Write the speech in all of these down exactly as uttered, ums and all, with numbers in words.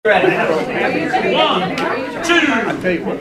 Ready. One, two. I tell you what.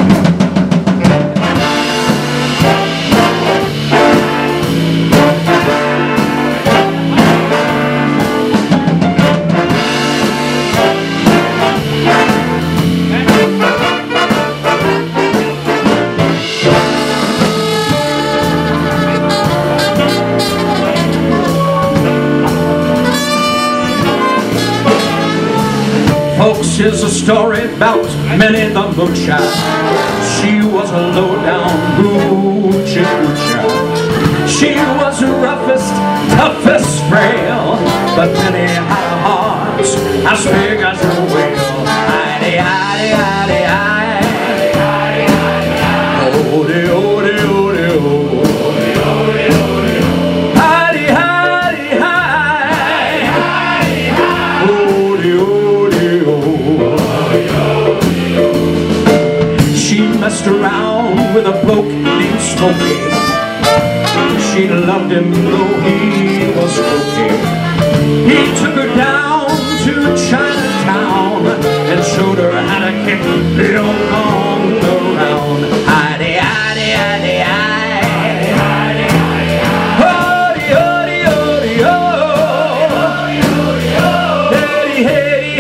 Folks, here's a story about Minnie the Moocher. She was a low-down hoochie coocher. She was the roughest, toughest frail, but Minnie had a heart as big as a whale. Hidey, hidey, hidey, hidey, hidey, hidey, hidey, messed around with a bloke named Smokey. She loved him though he was croaky. He took her down to Chinatown and showed her how to kick the old gong around. Hidey, hidey, hidey, hidey, hidey, hidey, hidey, hidey, hidey, hidey,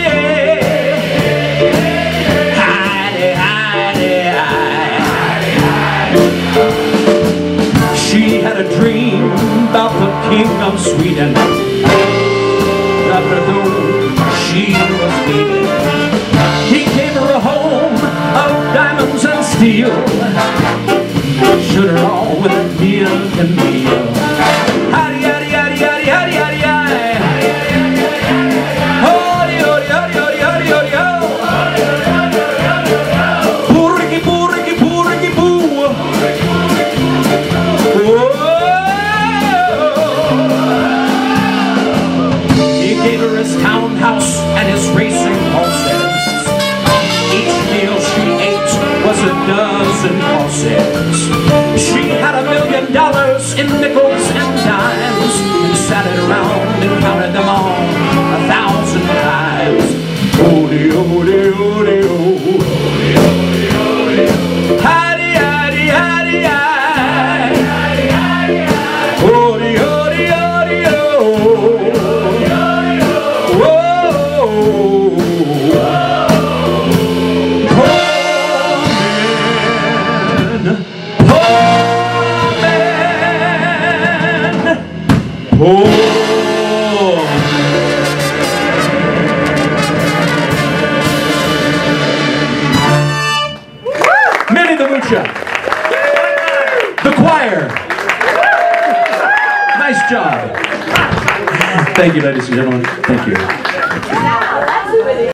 she had a dream about the king of Sweden, that although she was needed, he gave her a home of diamonds and steel, shoot her all with a million meal. Howdy, howdy, howdy, howdy, howdy, howdy, howdy, howdy, howdy, howdy, howdy, howdy, howdy, Puriki, puriki, puriki, poo. Townhouse and his racing horses. Each meal she ate was a dozen horses. She had a million dollars in nickels and dimes and sat it around and counted them all a thousand times. Odie, odie, odie, odie, odie, odie. Hidey, hidey, hidey, hidey. Odie, odie, odie, odie. Oh. Minnie the Moocher. The choir. Nice job. Thank you, ladies and gentlemen. Thank you.